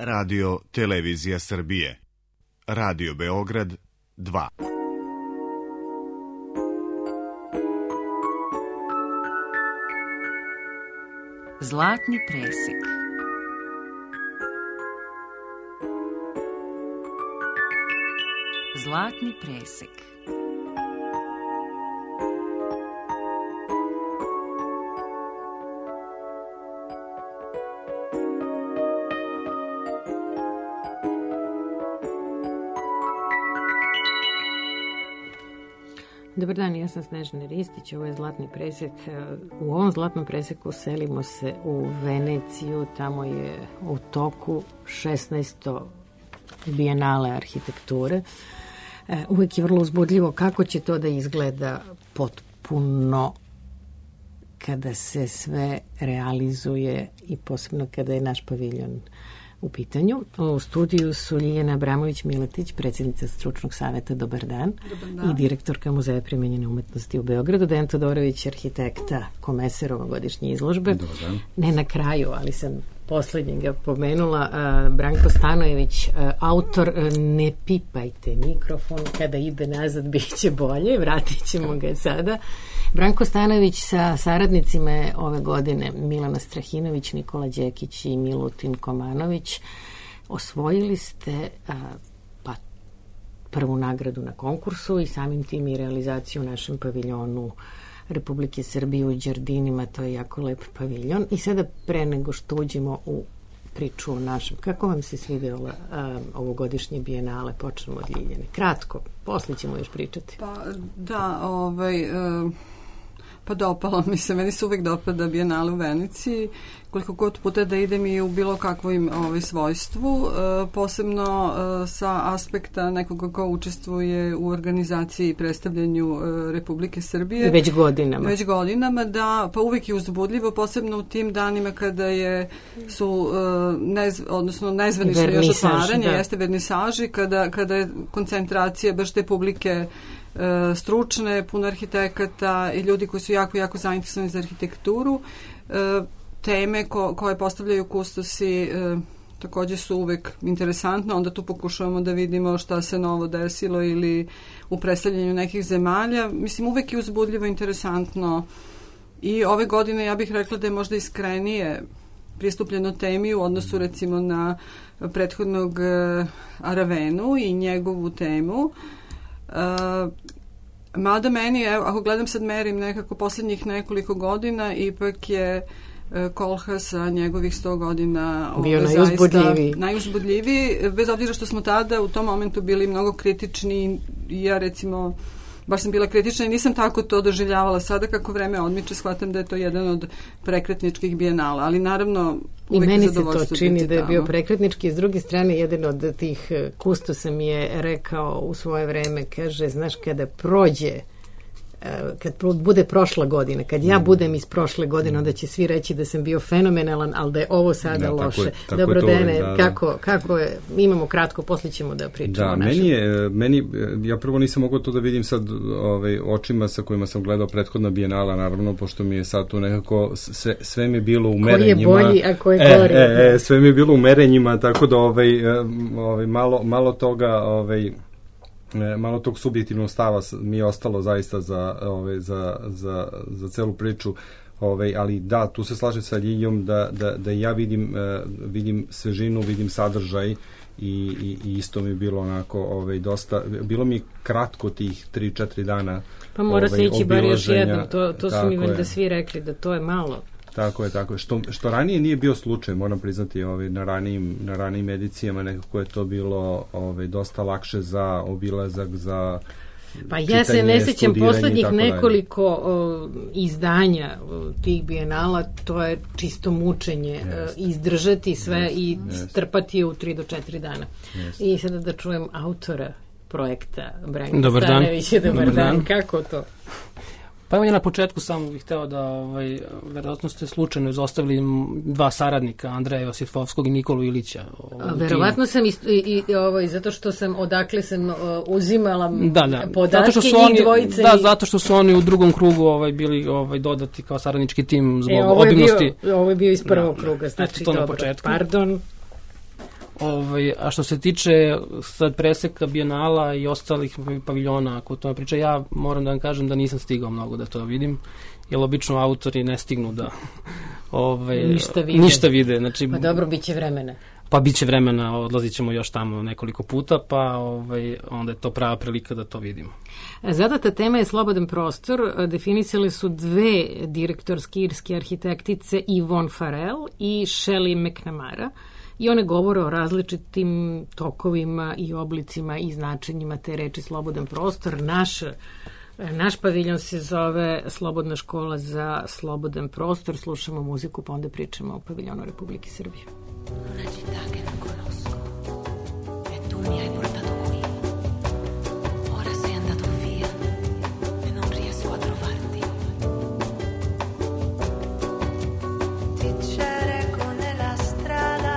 Radio Televizija Srbije. Radio Beograd 2. Zlatni presek. Zlatni presek. Dobar dan, ja sam Snežana Ristić, ovo je Zlatni presek. U ovom Zlatnom preseku selimo se u Veneciju, tamo je u toku 16. bijenale arhitekture. Uvijek je vrlo uzbudljivo kako će to da izgleda potpuno kada se sve realizuje i posebno kada je naš paviljon u pitanju. U studiju su Ljiljana Abramović-Miletić, predsjednica stručnog saveta, dobar dan, i direktorka Muzeja primenjene umetnosti u Beogradu, Dejan Todorović, arhitekta, komeser ovogodišnje izložbe. Ne na kraju, ali sam poslednjega pomenula, Branko Stanojević, autor Ne pipajte mikrofon, kada ide nazad bit će bolje, vratit ćemo ga sada. Branko Stanojević sa saradnicima je ove godine Milana Strahinović, Nikola Đekić i Milutin Komanović. Osvojili ste prvu nagradu na konkursu i samim tim i realizaciju u našem paviljonu Republike Srbije u Đerdinima. To je jako lep paviljon. I sada, pre nego što uđemo u priču o našem, kako vam se svidjela ovogodišnje bijenale? Počnemo od Ljiljane. Kratko, posle ćemo još pričati. Pa da, pa dopalo mi se, meni se uvek dopada bijenale u Veneciji, koliko god puta da idem i u bilo kakvom svojstvu, posebno sa aspekta nekoga ko učestvuje u organizaciji i predstavljanju Republike Srbije. Već godinama, da, pa uvek je uzbudljivo, posebno u tim danima kada su nezvanično još otvaranje, jeste vernisaži, kada je koncentracija baš te publike stručne, puno arhitekata i ljudi koji su jako, jako zainteresovani za arhitekturu. Teme koje postavljaju kustosi takođe su uvek interesantne, onda tu pokušavamo da vidimo šta se novo desilo ili u predstavljanju nekih zemalja. Mislim, uvek je uzbudljivo, interesantno i ove godine ja bih rekla da je možda iskrenije pristupljeno temi u odnosu recimo na prethodnog Aravenu i njegovu temu. Mada meni, ako gledam sad, merim nekako poslednjih nekoliko godina, ipak je Kohlhaas sa njegovih 100 godina bio najuzbudljiviji, bez obzira što smo tada u tom momentu bili mnogo kritični. Ja recimo baš sam bila kritična i nisam tako to doživljavala. Sada kako vreme odmiče, shvatam da je to jedan od prekretničkih bijenala, ali naravno i meni se to čini da je bio prekretnički. S druge strane, jedan od tih kustosa mi je rekao u svoje vreme, kaže, znaš, kada prođe, kad bude prošla godina, kad ja budem iz prošle godine, onda će svi reći da sam bio fenomenalan, ali da je ovo sada loše. Dobro, Dene, kako je, imamo kratko, poslije ćemo da pričamo. Da, meni, ja prvo nisam mogao to da vidim sad očima sa kojima sam gledao prethodna bijenala, naravno, pošto mi je sad tu nekako, sve mi je bilo u merenjima. Koji je bolji, a koji je gori. Sve mi je bilo u merenjima, tako da malo toga, malo tog subjektivnog stava mi je ostalo zaista za celu priču, ali da, tu se slažem sa Ljiljom da ja vidim svežinu, vidim sadržaj i isto mi je bilo onako dosta, bilo mi kratko tih 3-4 dana. Pa mora se ići bar još jednom, to su mi valjda svi rekli da to je malo. Tako je. Što ranije nije bio slučaj, moram priznati, na ranijim edicijama nekako je to bilo dosta lakše za obilazak, za pa ja se ne sećam poslednjih nekoliko izdanja tih bijenala, to je čisto mučenje, izdržati sve i strpati je u 3 do 4 dana. I sada da čujem autora projekta, Branko Stanojević. Dobar dan. Kako to? Pa evo ja na početku samo bih hteo da, verovatno ste slučajno izostavili 2 saradnika, Andreja Josifovskog i Nikolu Ilića. Verovatno sam zato što sam, odakle sam uzimala podatke i dvojice. Da, zato što su oni u drugom krugu bili dodati kao saradnički tim zbog obimnosti. Ovo je bio iz prvog kruga, znači to na početku. Pardon. A što se tiče sad preseka Bijenala i ostalih paviljona, ako o tome priča, ja moram da vam kažem da nisam stigao mnogo da to vidim, jer obično autori ne stignu da ništa vide. Znači, pa dobro, bit će vremena. Pa bit će vremena, odlazit ćemo još tamo nekoliko puta, pa onda je to prava prilika da to vidimo. Zadata tema je slobodan prostor. Definisale su dve direktorske irske arhitektice, Yvonne Farrell i Shelley McNamara, i one govore o različitim tokovima i oblicima i značenjima te reči slobodan prostor. Naš paviljon se zove Slobodna škola za slobodan prostor. Slušamo muziku, pa onda pričamo o paviljonu Republike Srbije. Una città che non conosco e tu mi hai portato qui. Ora sei andato via e non riesco a trovarti. Ti cerco nella strada,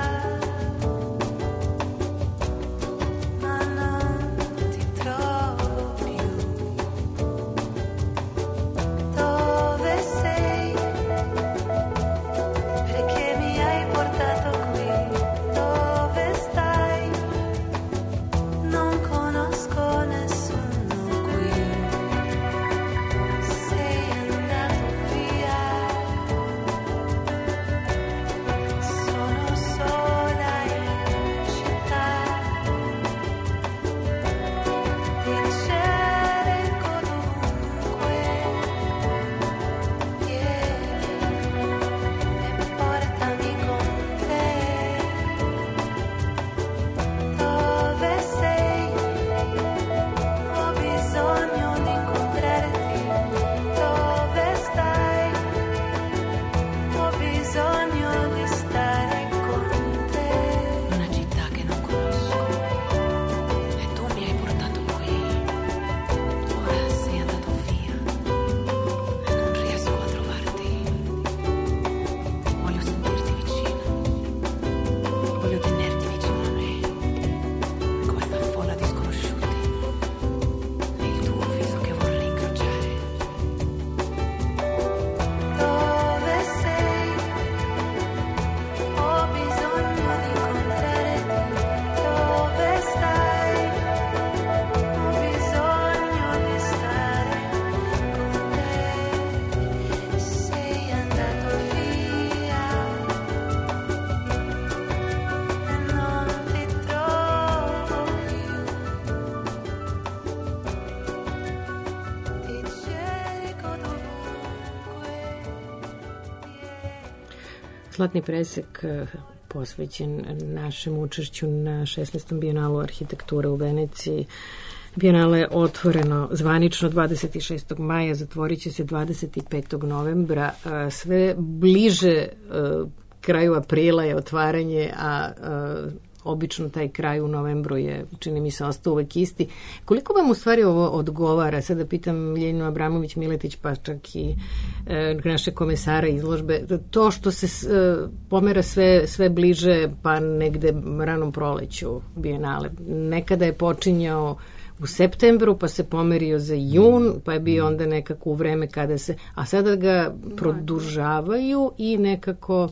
ma non ti trovo più. Dove sei? Perché mi hai portato qui? Zlatni presek posvećen našem učešću na 16. Bijenalu arhitekture u Veneciji. Bijenale je otvoreno zvanično 26. maja, zatvorit će se 25. novembra. Sve bliže kraju aprila je otvaranje, a obično taj kraj u novembru je, čini mi se, ostao uvek isti. Koliko vam u stvari ovo odgovara? Sada pitam Ljeljinu Abramović-Miletić, pa čak i naše komesare izložbe. To što se pomera sve bliže, pa negde ranom proleću Bijenale. Nekada je počinjao u septembru, pa se pomerio za jun, pa je bio onda nekako u vreme kada se... A sada ga produžavaju i nekako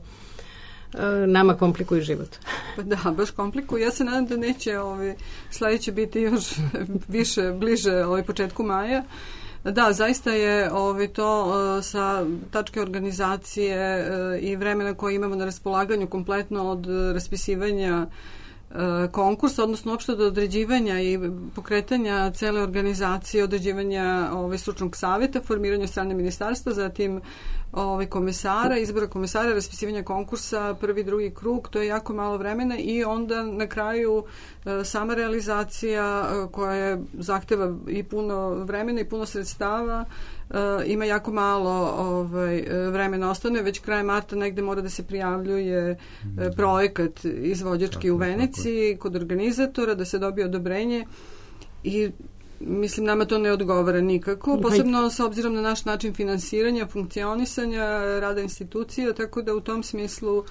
nama komplikuju život. Da, baš komplikuju. Ja se nadam da neće sledeće biti još više, bliže početku maja. Da, zaista je to sa tačke organizacije i vremena koje imamo na raspolaganju kompletno od raspisivanja konkursa, odnosno uopšte do određivanja i pokretanja cele organizacije, određivanja stručnog savjeta, formiranja strane ministarstva, zatim komesara, izbora komesara, raspisivanja konkursa, prvi, drugi krug, to je jako malo vremena i onda na kraju sama realizacija koja zahteva i puno vremena i puno sredstava, ima jako malo vremena ostane, već kraj marta negde mora da se prijavljuje projekat izvođački u Veneciji kod organizatora, da se dobije odobrenje i mislim, nama to ne odgovara nikako, posebno s obzirom na naš način finansiranja, funkcionisanja, rada institucija, tako da u tom smislu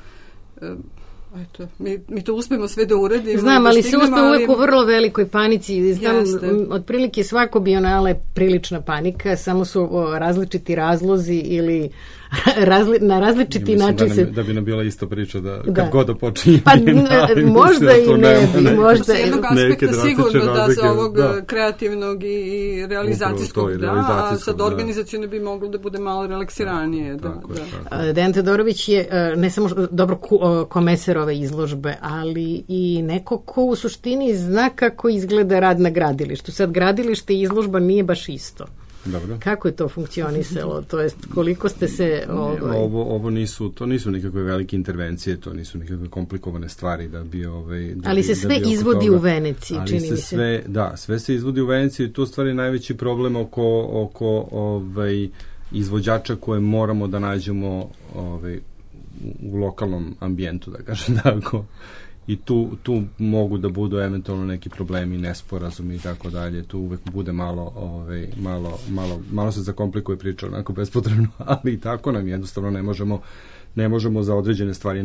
eto, mi to uspemo sve da uradimo. Znam, ali se uspe uvek u vrlo velikoj panici. Znam, otprilike svako Bijenale je prilična panika, samo su različiti razlozi ili na različiti način se... Da bi nam bila isto priča kad god da počinje pa možda i ne bi, možda... S jednog aspekta sigurno da se ovog kreativnog i realizacijskog a sad organizacijno bi moglo da bude malo relaksiranije. Dejan Todorović je ne samo dobro komeser ove izložbe, ali i neko ko u suštini zna kako izgleda rad na gradilištu. Sad gradilište i izložba nije baš isto. Dobro. Kako je to funkcionisalo? To jest koliko ste se... Ovo nisu nikakve velike intervencije, to nisu nikakve komplikovane stvari da bi... ali se sve izvodi u Veneciji, čini mi se. Sve se izvodi u Veneciji i tu stvari najveći problem oko izvođača koje moramo da nađemo u lokalnom ambijentu, da kažem tako. I tu mogu da budu eventualno neki problemi, nesporazumi i tako dalje. Tu uvek bude malo se zakomplikuje priča onako bespotrebno, ali tako nam jednostavno ne možemo za određene stvari,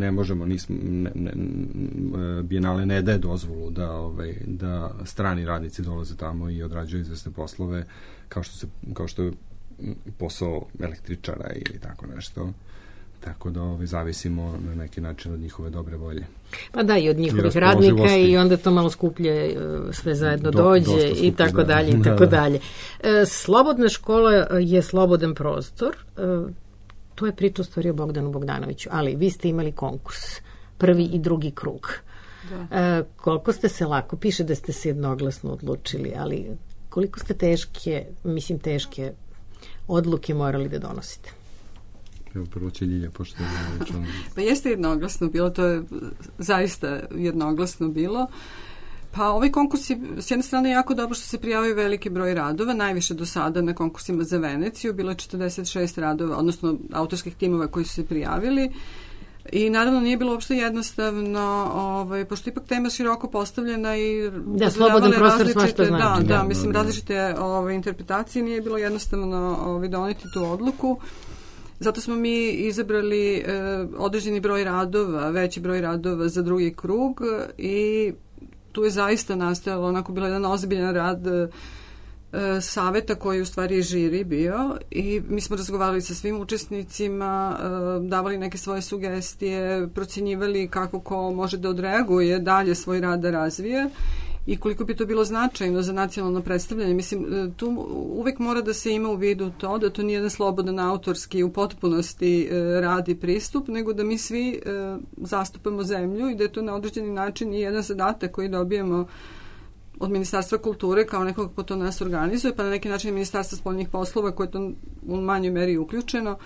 Bijenale ne daje dozvolu da strani radnici dolaze tamo i odrađuju izvesne poslove kao što je posao električara ili tako nešto. Tako da zavisimo na neki način od njihove dobre volje. Pa da, i od njihovih radnika i onda to malo skuplje sve zajedno dođe i tako dalje i tako dalje. Slobodna škola je slobodan prostor. To je priča u stvari o Bogdanu Bogdanoviću, ali vi ste imali konkurs, prvi i drugi krug. Koliko ste se lako, piše da ste se jednoglasno odlučili, ali koliko ste teške odluke morali da donosite? Prvo će Ljilja pošto je Pa jeste jednoglasno bilo, to je zaista jednoglasno bilo. Pa ovaj konkurs je s jedne strane jako dobro što se prijavaju veliki broj radova, najviše do sada na konkursima za Veneciju, bilo je 46 radova, odnosno autorskih timova koji su se prijavili. I naravno nije bilo uopšte jednostavno, pošto ipak tema široko postavljena i slobodan prostor svašta znači. Različite interpretacije, nije bilo jednostavno doneti tu odluku. Zato smo mi izabrali određeni broj radova, veći broj radova za drugi krug i tu je zaista nastajalo, onako bilo jedan ozbiljan rad saveta koji u stvari žiri bio i mi smo razgovarali sa svim učesnicima, davali neke svoje sugestije, procjenjivali kako ko može da odreaguje dalje svoj rad da razvije i koliko bi to bilo značajno za nacionalno predstavljanje. Mislim, tu uvek mora da se ima u vidu to, da to nije jedan slobodan autorski u potpunosti rad i pristup, nego da mi svi zastupamo zemlju i da je to na određeni način i jedan zadatak koji dobijemo od Ministarstva kulture kao nekog ko to nas organizuje, pa na neki način Ministarstva spoljnih poslova koje je to u manjoj meri uključeno,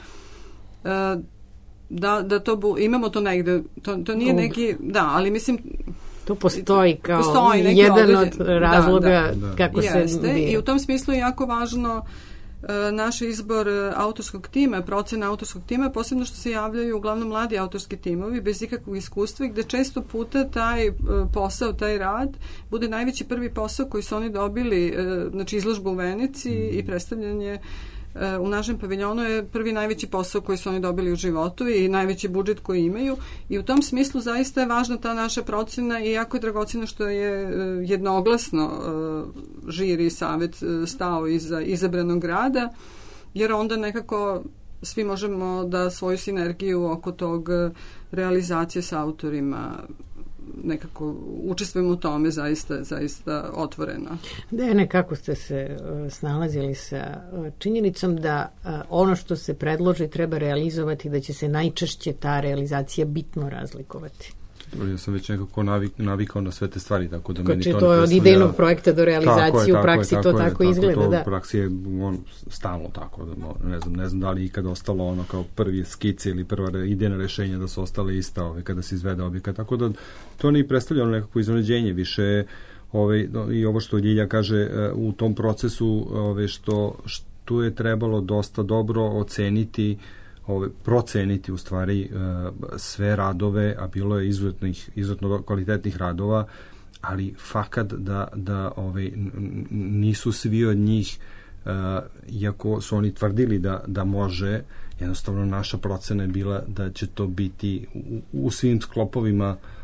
da to imamo to negde, to nije neki, ali mislim to postoji kao jedan od razloga kako se bira. I u tom smislu je jako važno naš izbor autorskog tima, procena autorskog tima, posebno što se javljaju uglavnom mladi autorski timovi bez ikakvog iskustva i gde često puta taj posao, taj rad bude najveći prvi posao koji su oni dobili, znači izložba u Veneciji i predstavljanje u našem paviljonu je prvi najveći posao koji su oni dobili u životu i najveći budžet koji imaju i u tom smislu zaista je važna ta naša procena i jako je dragocjeno što je jednoglasno žiri i savet stao iza izabranog rada, jer onda nekako svi možemo da svoju sinergiju oko tog realizacije sa autorima nekako učestvujemo u tome zaista otvoreno. Dejane, kako ste se snalazili sa činjenicom da ono što se predloži treba realizovati, da će se najčešće ta realizacija bitno razlikovati? Ja sam već nekako navikao na sve te stvari, tako da meni to ne predstavlja... To je od idejnog projekta do realizacije, u praksi to tako izgleda, da. U praksi je stalno tako, ne znam da li ikad ostalo ono kao prvi skice ili prva idejna rešenja da su ostale ista kada se izvede objekat, tako da to ne predstavlja nekako iznenađenje, više i ovo što Ljilja kaže u tom procesu što je trebalo dosta dobro oceniti, proceniti u stvari sve radove, a bilo je izuzetno kvalitetnih radova, ali fakat da nisu svi od njih, iako su oni tvrdili da može, jednostavno naša procena je bila da će to biti u svim sklopovima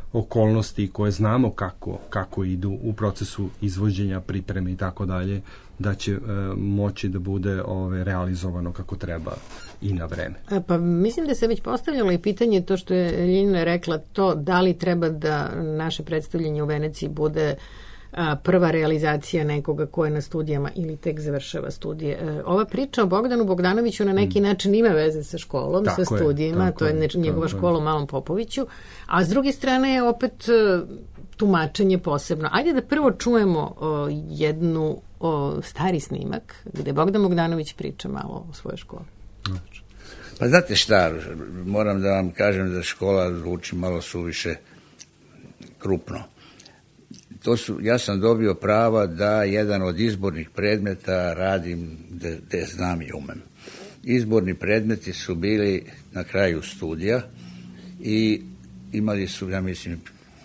okolnosti koje znamo kako idu u procesu izvođenja, pripreme i tako dalje, da će moći da bude realizovano kako treba i na vreme. Pa mislim da se već postavljalo i pitanje to što je Ljiljana rekla, to da li treba da naše predstavljanje u Veneciji bude prva realizacija nekoga ko je na studijama ili tek završava studije. Ova priča o Bogdanu Bogdanoviću na neki način ima veze sa školom, sa studijima, to je njegova škola u Malom Popoviću, a s druge strane je opet tumačenje posebno. Ajde da prvo čujemo jednu stari snimak gde Bogdan Bogdanović priča malo o svojoj školi. Pa znate šta, moram da vam kažem da škola zvuči malo suviše krupno. Ja sam dobio prava da jedan od izbornih predmeta radim gde znam i umem. Izborni predmeti su bili na kraju studija i imali su, ja mislim,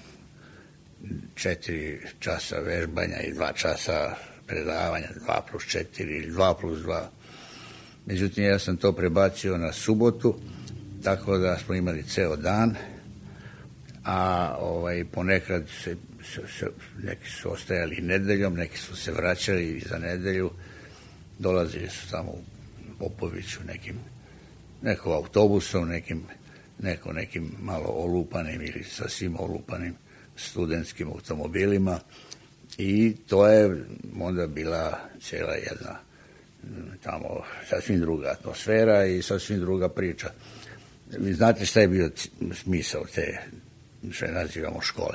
4 časa vežbanja i 2 časa predavanja, 2+4 ili 2+2. Međutim, ja sam to prebacio na subotu, tako da smo imali ceo dan, a ponekad neki su ostajali nedeljom, neki su se vraćali za nedelju, dolazili su tamo u Popoviću nekim autobusom, nekim malo olupanim ili sasvim olupanim studentskim automobilima i to je onda bila cijela jedna tamo sasvim druga atmosfera i sasvim druga priča. Vi znate šta je bio smisao te, što je nazivamo škole?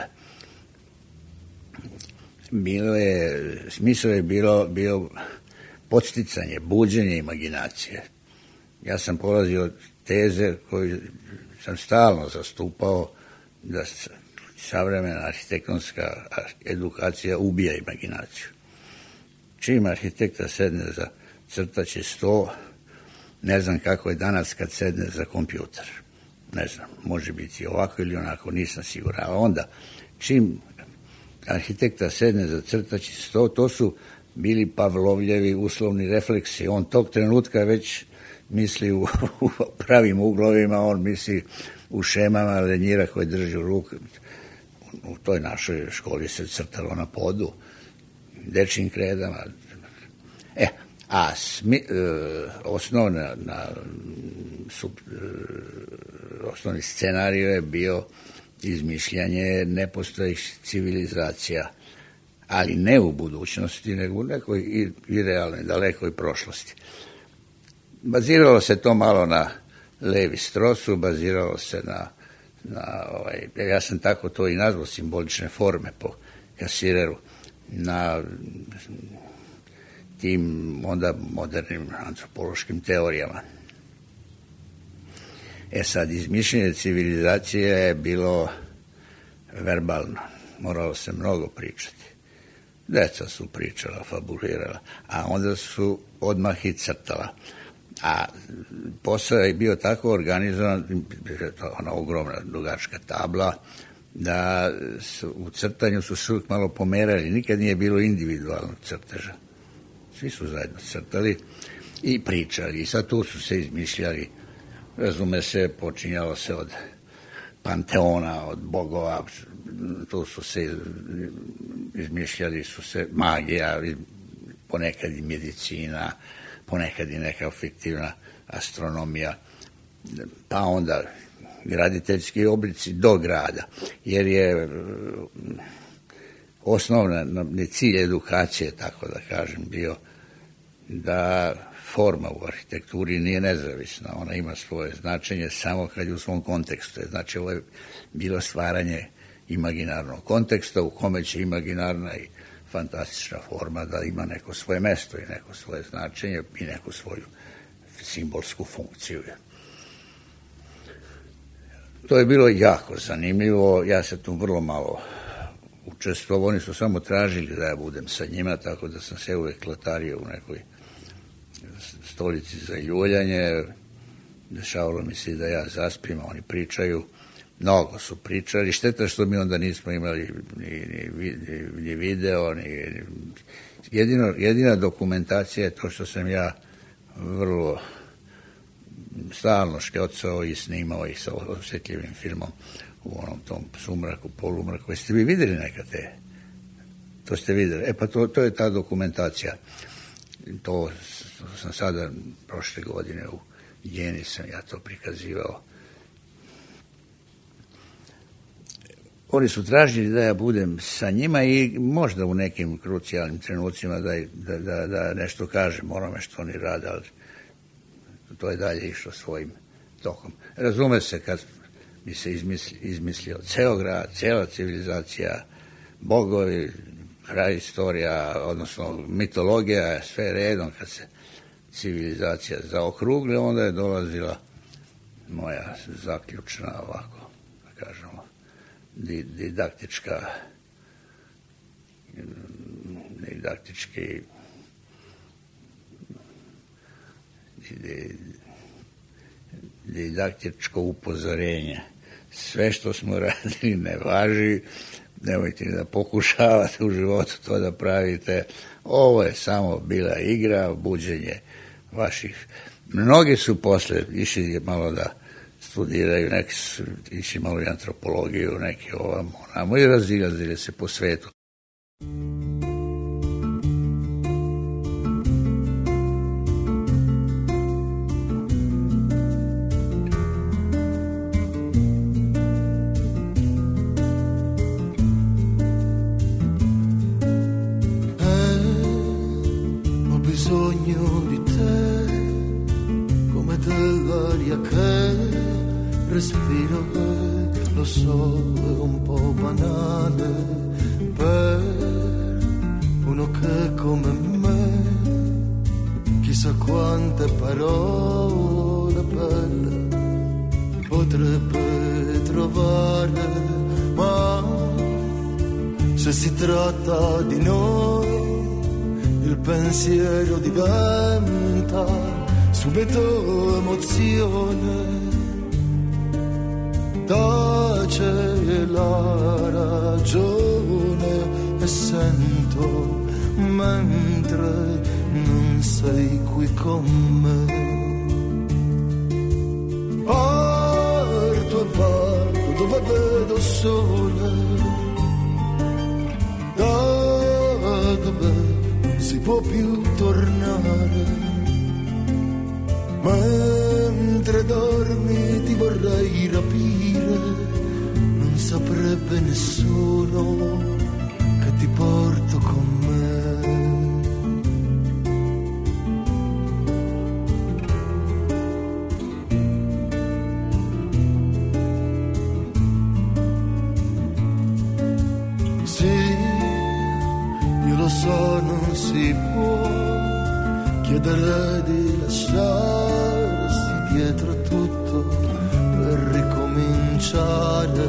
Smisao je bio podsticanje, buđenje imaginacije. Ja sam polazio od teze koju sam stalno zastupao da savremena arhitektonska edukacija ubija imaginaciju. Čim arhitekta sedne za crtaći sto, ne znam kako je danas kad sedne za kompjuter. Ne znam, može biti ovako ili onako, nisam siguran. A onda, čim arhitekta sedne za crtaći sto, to su bili Pavlovljevi uslovni refleksi. On tog trenutka već misli u pravim uglovima, on misli u šemama lenjira koje drži u ruku. U toj našoj školi se crtalo na podu, dečjim kredama. Osnovni scenarij je bio izmišljanje nepostojih civilizacija, ali ne u budućnosti, nego u nekoj i realnoj, dalekoj prošlosti. Baziralo se to malo na Levi Strosu, baziralo se na ja sam tako to i nazvao, simbolične forme po Kasireru, na tim onda modernim antropološkim teorijama. Sad, izmišljenje civilizacije je bilo verbalno. Moralo se mnogo pričati. Deca su pričala, fabulirala, a onda su odmah i crtala. A posao je bio tako organizovan, ona ogromna dugačka tabla, da u crtanju su se uvijek malo pomerali. Nikad nije bilo individualnog crteža. Svi su zajedno crtali i pričali. I sad tu su se izmišljali, razume se, počinjalo se od panteona, od bogova, tu su se izmišljali su se magija, ponekad i medicina, ponekad i neka fiktivna astronomija, pa onda graditeljski oblici do grada, jer je osnovni cilj edukacije, tako da kažem, bio da forma u arhitekturi nije nezavisna, ona ima svoje značenje samo kad je u svom kontekstu. Znači, ovo je bilo stvaranje imaginarnog konteksta u kome će imaginarna i fantastična forma da ima neko svoje mesto i neko svoje značenje i neku svoju simbolsku funkciju. To je bilo jako zanimljivo, ja se tu vrlo malo učestvovao, oni su samo tražili da ja budem sa njima, tako da sam se uvek klatario u nekoj stolici za ljuljanje, dešavalo mi se da ja zaspim, oni pričaju, mnogo su pričali, šteta što mi onda nismo imali ni video, jedina dokumentacija je to što sam ja vrlo stalno škocao i snimao ih sa osjetljivim filmom u onom tom sumraku, polumraku. Jeste vi vidjeli nekad te? To ste vidjeli. Pa to je ta dokumentacija. To sam sada, prošle godine u Jeni sam ja to prikazivao. Oni su tražili da ja budem sa njima i možda u nekim krucijalnim trenucima da nešto kažem onome što oni rade, ali to je dalje išlo svojim tokom. Razume se kad bi se izmislio ceo grad, cijela civilizacija, bogovi, praistorija, odnosno mitologija, sve redom, kad se civilizacija zaokrugli, onda je dolazila moja zaključna, ovako, da kažemo, didaktičko upozorenje. Sve što smo radili ne važi, nemojte da pokušavate u životu to da pravite. Ovo je samo bila igra, buđenje vaših. Mnogi su posle išli malo da studiraju, neki su išli malo i antropologiju, neki ovamo i razilazili se po svetu. Respiro, lo so, è un po' banale per uno che come me chissà quante parole belle potrebbe trovare, ma se si tratta di noi il pensiero diventa subito emozione. Tace la ragione e sento mentre non sei qui con me. Parto e vado dove vedo sole, da dove si può più tornare. Mentre dormi ti vorrei rapire, non saprebbe nessuno che ti porto con me. Sì, io lo so, non si può chiedere di lasciarsi dietro tutto per ricominciare,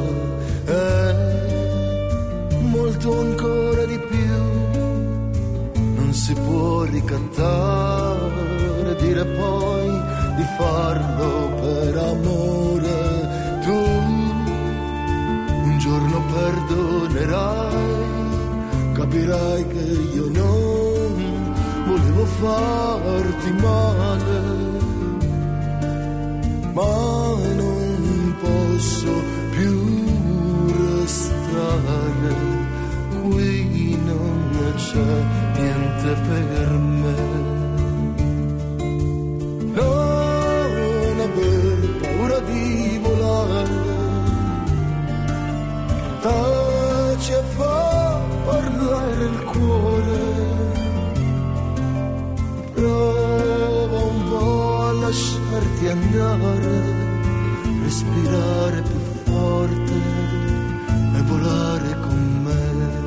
molto ancora di più non si può ricattare, dire poi di farlo per amore. Tu un giorno perdonerai, capirai che io non volevo farti male, ma non posso più restare qui, non c'è niente per me. Non aver paura di volare, taci e fa parlare il cuore, prova un po' a lasciarti andare, respirare più forte e volare con me.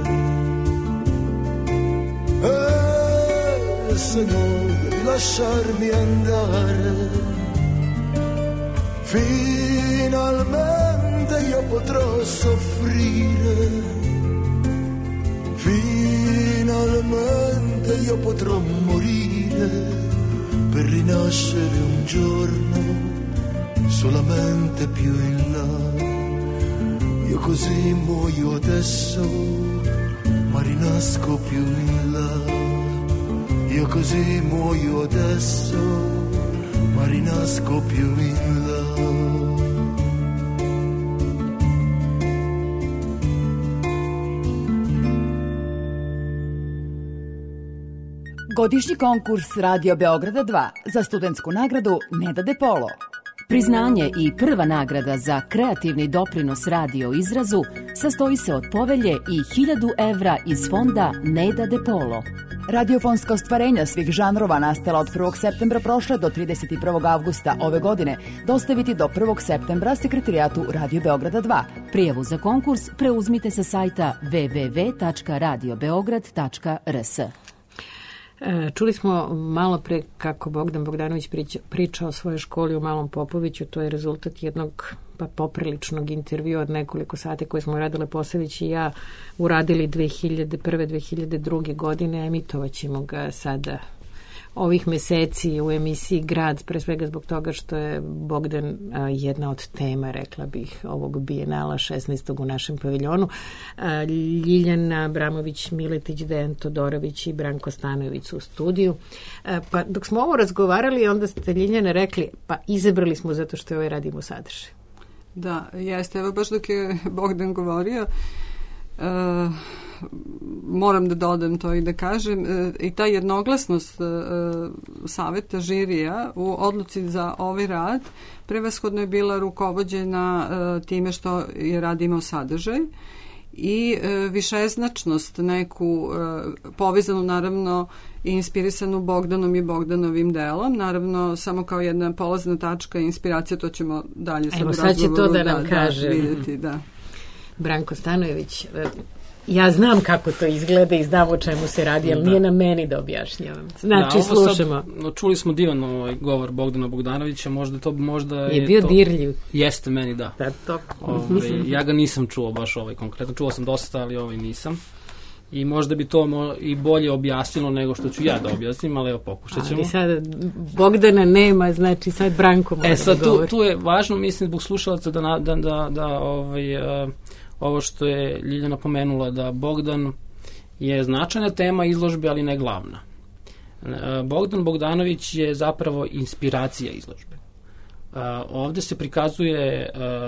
E se no devi lasciarmi andare, finalmente io potrò soffrire, finalmente io potrò morire per rinascere un giorno solamente più in là. Io così muoio adesso, ma rinasco più in là. Io così muoio adesso, ma rinasco più in là. Godišnji konkurs Radio Beograda 2 za studentsku nagradu Neda De Polo. Priznanje i prva nagrada za kreativni doprinos radio izrazu sastoji se od povelje i 1000 evra iz fonda Neda De Polo. Radiofonska ostvarenja svih žanrova nastala od 1. septembra prošle do 31. avgusta ove godine dostaviti do 1. septembra sekretarijatu Radio Beograda 2. Prijavu za konkurs preuzmite sa sajta www.radiobeograd.rs. Čuli smo malo pre kako Bogdan Bogdanović priča o svojoj školi u Malom Popoviću. To je rezultat jednog popriličnog intervjua od nekoliko sati koje smo Radile Posavić i ja uradili 2001. 2002. godine. Emitovat ćemo ga sada ovih meseci u emisiji Grad, pre svega zbog toga što je Bogdan jedna od tema, rekla bih, ovog bijenala 16. u našem paviljonu. Ljiljana Abramović-Miletić, Dejan Todorović i Branko Stanojević su u studiju. Pa dok smo ovo razgovarali, onda ste, Ljiljana, rekli, pa izabrali smo zato što ovaj radimo sadržaj. Da, jeste. Evo baš dok je Bogdan govorio, moram da dodam to i da kažem, i ta jednoglasnost saveta žirija u odluci za ovaj rad prevashodno je bila rukovođena time što je rad imao sadržaj i višeznačnost neku povezanu naravno i inspirisanu Bogdanom i Bogdanovim delom, naravno samo kao jedna polazna tačka i inspiracija, to ćemo dalje sad u razgovoru. Evo sad će to da nam kaže vidjeti, da. Branko Stanojević. Ja znam kako to izgleda i znam o čemu se radi, ali nije na meni da objašnjavam. Znači, slušamo. Sad, čuli smo divan govor Bogdana Bogdanovića, možda je bio to dirljiv. Jeste meni, da. To. Ja ga nisam čuo baš konkretno. Čuo sam dosta, ali nisam. I možda bi to i bolje objasnilo nego što ću ja da objasnim, ali evo pokušat ćemo. Ali sad Bogdana nema, znači sad Branko mora sad da govori. Tu je važno, mislim, zbog slušalaca da ovo što je Ljiljana pomenula, da Bogdan je značajna tema izložbe, ali ne glavna. Bogdan Bogdanović je zapravo inspiracija izložbe. Ovde se prikazuje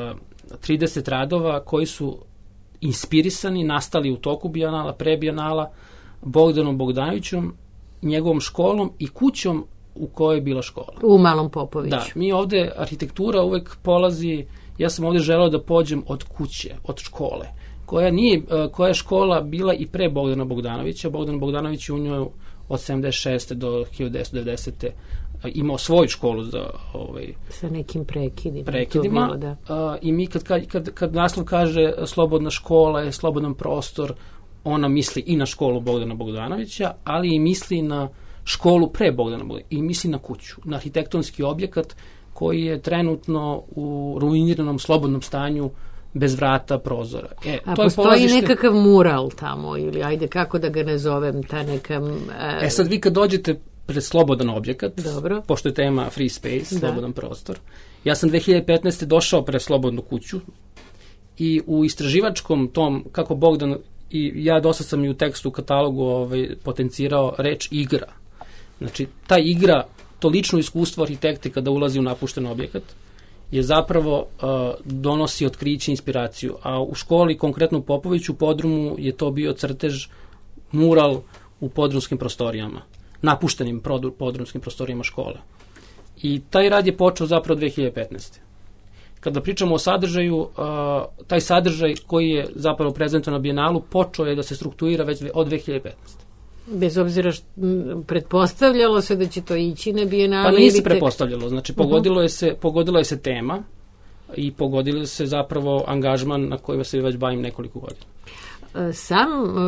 30 radova koji su inspirisani, nastali u toku bijenala, pre bijenala, Bogdanom Bogdanovićem, njegovom školom i kućom u kojoj je bila škola. U Malom Popoviću. Da, mi ovde, arhitektura uvek polazi, ja sam ovde želeo da pođem od kuće, od škole, koja je škola bila i pre Bogdana Bogdanovića. Bogdan Bogdanović je u njoj od 76. do 1990. imao svoju školu za sa nekim prekidima. Bilo, da. I mi kad naslov kaže slobodna škola je slobodan prostor, ona misli i na školu Bogdana Bogdanovića, ali i misli na školu pre Bogdana Bogdanovića i misli na kuću, na arhitektonski objekat koji je trenutno u ruiniranom slobodnom stanju bez vrata, prozora. A postoji nekakav mural tamo ili ajde kako da ga nazovem, ta neka... sad vi kad dođete pred slobodan objekat, dobro, pošto je tema free space, slobodan prostor, ja sam 2015. došao pred slobodnu kuću i u istraživačkom tom, kako Bogdan i ja dosta sam i u tekstu u katalogu potencirao reč igra. Znači, ta igra, to lično iskustvo arhitekte kada ulazi u napušten objekat, je zapravo donosi otkriće, inspiraciju. A u školi, konkretno u Popoviću, u podrumu je to bio crtež, mural u podrumskim prostorijama, napuštenim podrumskim prostorijama škole. I taj rad je počeo zapravo 2015. Kada pričamo o sadržaju, taj sadržaj koji je zapravo prezentovan na bijenalu počeo je da se strukturira već od 2015. Bez obzira što pretpostavljalo se da će to ići na bijenale? Pa nije se pretpostavljalo, znači pogodila je se tema i pogodilo se zapravo angažman na kojima se već bavim nekoliko godina. Sam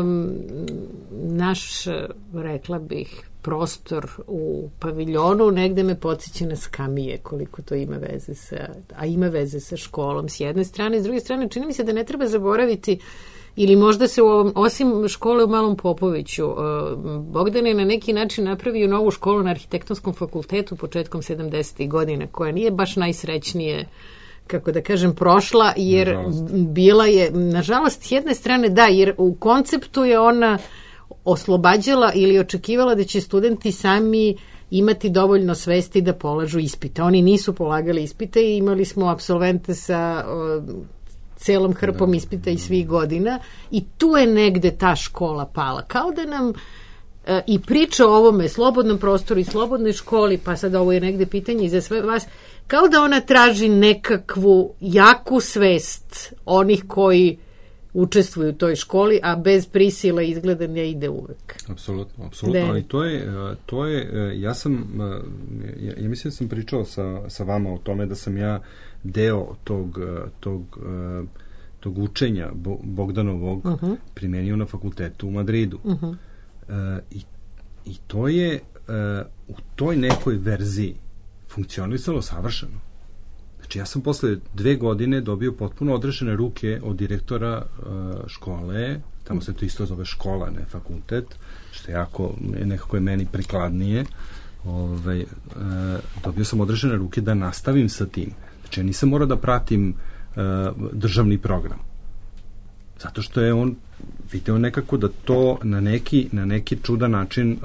naš, rekla bih, prostor u paviljonu negde me podsjeća na Skamije, koliko to ima veze ima veze sa školom s jedne strane, s druge strane čini mi se da ne treba zaboraviti ili možda se osim škole u Malom Popoviću, Bogdan je na neki način napravio novu školu na Arhitektonskom fakultetu početkom 70. godina, koja nije baš najsrećnije, kako da kažem, prošla, jer bila je, nažalost, s jedne strane da, jer u konceptu je ona oslobađala ili očekivala da će studenti sami imati dovoljno svesti da polažu ispite. Oni nisu polagali ispite i imali smo apsolvente sa celom hrpom ispita i svih godina i tu je negde ta škola pala. Kao da nam i priča o ovome slobodnom prostoru i slobodnoj školi, pa sad ovo je negde pitanje i za sve vas, kao da ona traži nekakvu jaku svest onih koji učestvuju u toj školi, a bez prisila izgleda ne ide uvek. Apsolutno, ali to je, ja mislim da sam pričao sa vama o tome da sam ja deo tog učenja Bogdanovog primenio na fakultetu u Madridu. I to je u toj nekoj verziji funkcionisalo savršeno. Znači, ja sam posle 2 godine dobio potpuno odrešene ruke od direktora škole, tamo se to isto zove škola, ne fakultet, što je nekako je meni prikladnije. Dobio sam odrešene ruke da nastavim sa tim. Znači, ja nisam morao da pratim državni program. Zato što je on video nekako da to na neki čudan način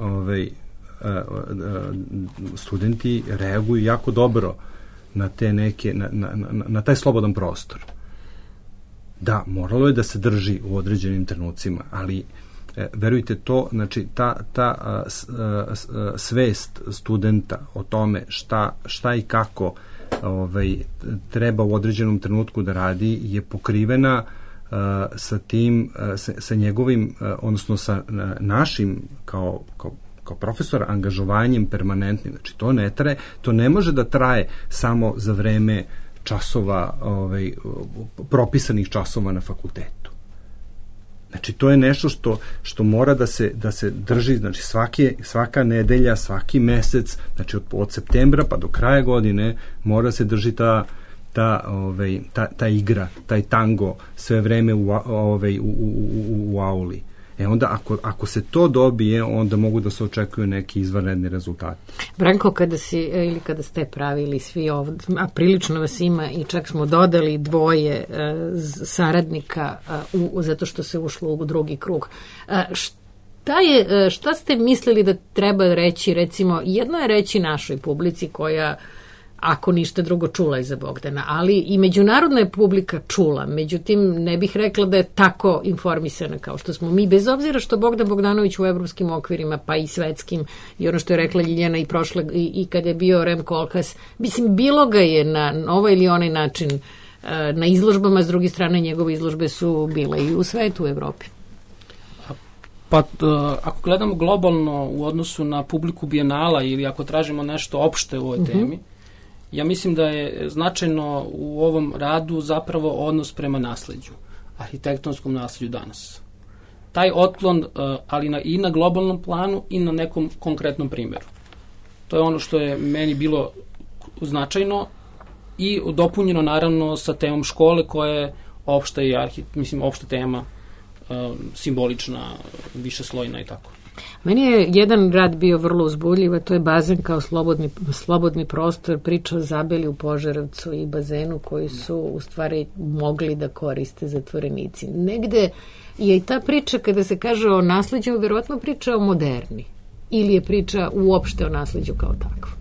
studenti reaguju jako dobro na te neke, na taj slobodan prostor. Da, moralo je da se drži u određenim trenucima, ali verujte to, znači ta svest studenta o tome šta i kako treba u određenom trenutku da radi je pokrivena sa tim, sa njegovim, odnosno sa našim kao profesora angažovanjem permanentnim. Znači to ne može da traje samo za vreme časova, propisanih časova na fakultetu. Znači to je nešto što mora da se drži, znači svaka nedelja, svaki mesec, znači od septembra pa do kraja godine mora se drži ta igra, taj tango sve vreme u auli. Onda ako se to dobije, onda mogu da se očekuju neki izvanredni rezultati. Branko, kada ste pravili svi ovdje, a prilično vas ima i čak smo dodali 2 saradnika zato što se ušlo u drugi krug. Šta ste mislili da treba reći, recimo, jedno je reći našoj publici koja, ako ništa drugo, čula je za Bogdana, ali i međunarodna je publika čula, međutim ne bih rekla da je tako informisana kao što smo mi, bez obzira što Bogdan Bogdanović u evropskim okvirima, pa i svetskim, i ono što je rekla Ljiljana i kada je bio Rem Koolhaas, mislim, bilo ga je na ovaj ili onaj način na izložbama, s druge strane njegove izložbe su bile i u svetu, u Evropi. Pa ako gledamo globalno u odnosu na publiku Bijenala ili ako tražimo nešto opšte u ovoj temi, ja mislim da je značajno u ovom radu zapravo odnos prema nasleđu, arhitektonskom nasleđu danas. Taj otklon, ali i na globalnom planu i na nekom konkretnom primjeru. To je ono što je meni bilo značajno i dopunjeno naravno sa temom škole koja je opšta opšta tema, simbolična, višeslojna i tako. Meni je jedan rad bio vrlo uzbudljiv, a to je bazen kao slobodni prostor, priča o Zabeli u Požarevcu i bazenu koji su u stvari mogli da koriste zatvorenici. Negde je i ta priča, kada se kaže o nasleđu, verovatno priča o moderni, ili je priča uopšte o nasleđu kao takvo?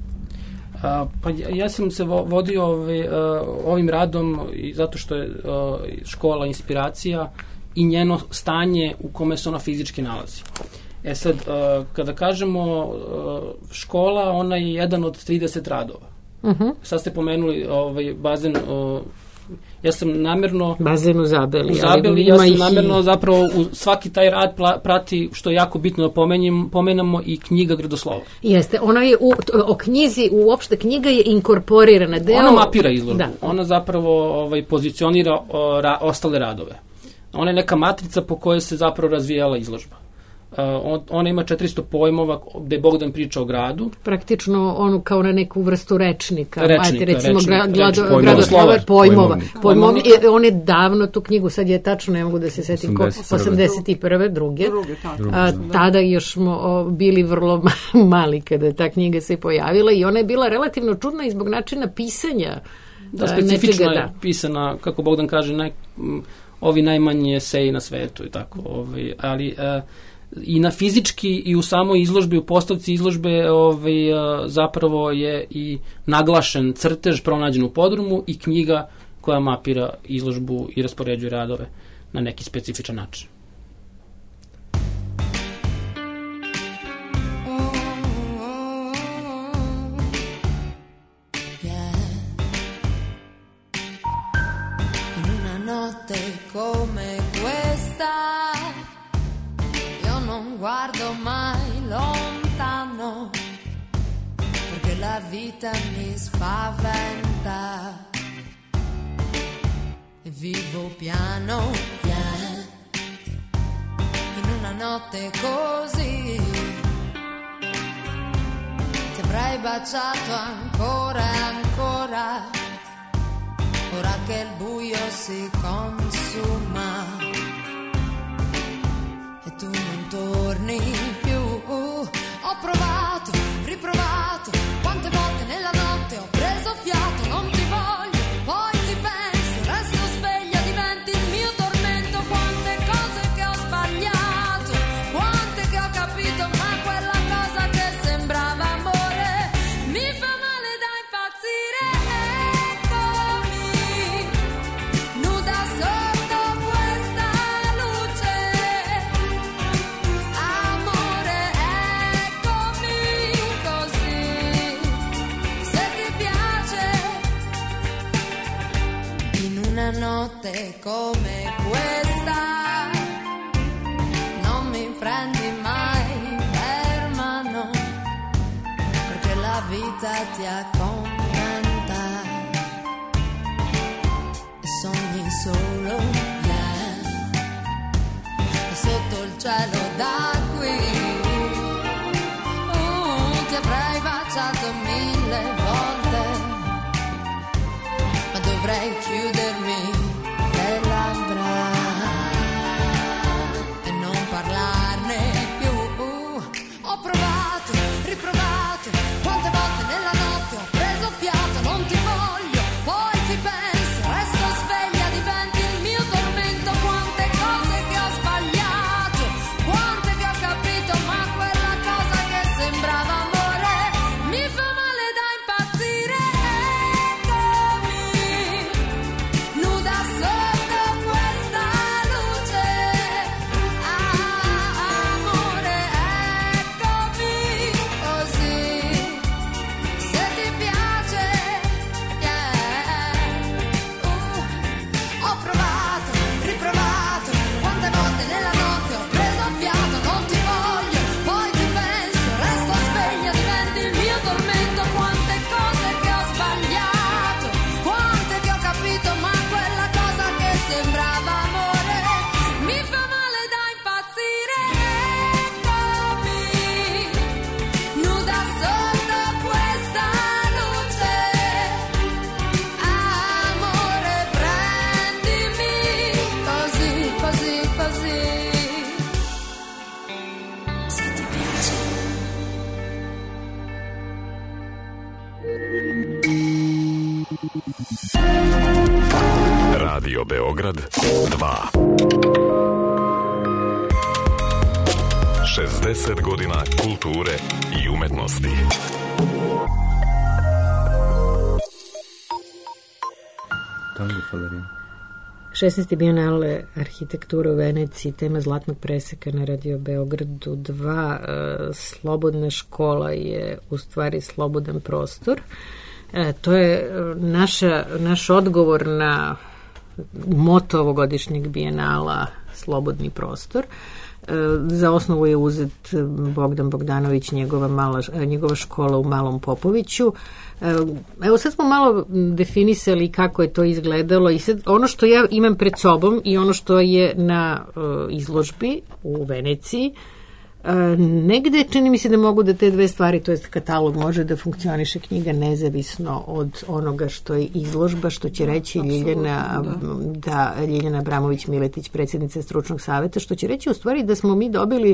Pa ja sam se vodio ovim radom i zato što je škola inspiracija i njeno stanje u kome se ona fizički nalazi. Sad, kada kažemo škola, ona je jedan od 30 radova. Sad ste pomenuli bazen, ja sam namjerno... Bazen u Zabeli. Ja sam namjerno zapravo svaki taj rad prati, što je jako bitno da pomenemo, i knjiga Gradoslova. Jeste, ona je o knjizi, uopšte knjiga je inkorporirana. Ona mapira izložbu, da. Ona zapravo pozicionira ostale radove. Ona je neka matrica po kojoj se zapravo razvijala izložba. Ona ima 400 pojmova gde Bogdan priča o gradu. Praktično onu kao na neku vrstu rečnika. Recimo Gradoslovar pojmova. On je davno tu knjigu, sad je tačno, ne mogu da se setim, 81. druge. Tada još smo bili vrlo mali kada je ta knjiga se pojavila i ona je bila relativno čudna i zbog načina pisanja. Da, specifično je pisana, kako Bogdan kaže, ovi najmanji eseji na svetu i tako. Ali i na fizički i u samoj izložbi, u postavci izložbe zapravo je i naglašen crtež pronađen u podrumu i knjiga koja mapira izložbu i raspoređuje radove na neki specifičan način. non guardo mai lontano, perché la vita mi spaventa e vivo piano piano in una notte così. Ti avrei baciato ancora e ancora, ora che il buio si consuma e tu non torni più. Ho provato, riprovato, quante volte nella notte ho preso fiato, non ti voglio, poi ti penso, resto sveglia, diventi il mio tormento. Quante cose che ho sbagliato, quante che ho capito, ma quella cosa che sembrava amore mi fa male da impazzire. Eccomi, nuda sotto questa luce, amore, eccomi così. Se ti piace, in una notte come questa, non mi prendi mai per mano, perché la vita ti accontenta e sogni solo e sotto il cielo da qui. Ti avrei baciato 1000 volte, ma dovrei chiudermi le labbra e non parlarne più. Ho provato, riprovato, quante volte nella notte ho preso fiato, non ti voglio, poi ti penso, resto sveglia, diventi il mio tormento. Quante cose che ho sbagliato, quante che ho capito, ma quella cosa che sembrava amore mi fa male da impazzire. Eccomi, nuda sotto questa luce, amore, eccomi così. Se ti piace, ho provato, riprovato, quante volte nella notte ho preso fiato, non ti voglio, poi ti penso, resto sveglia, diventi il mio tormento. Quante cose che ho sbagliato, quante che ho capito, ma quella cosa che sembrava amore mi fa male da impazzire. Eccomi, nuda sotto questa luce, amore, prendimi così, così, così. Se ti piace. Radio Beograd 2. 60 godina kulture i umetnosti. Tango Falerin. 16. bijenale arhitekture u Veneciji, tema Zlatnog preseka na Radio Beogradu 2. Slobodna škola je u stvari slobodan prostor. To je naš odgovor na moto ovogodišnjeg bijenala Slobodni prostor. Za osnovu je uzet Bogdan Bogdanović, njegova škola u Malom Popoviću. Evo sad smo malo definisali kako je to izgledalo i sad ono što ja imam pred sobom i ono što je na izložbi u Veneciji, negde čini mi se da mogu da te dve stvari, to jest katalog, može da funkcioniše knjiga nezavisno od onoga što je izložba, što će reći Ljiljana Abramović-Miletić, predsjednica stručnog saveta, što će reći u stvari da smo mi dobili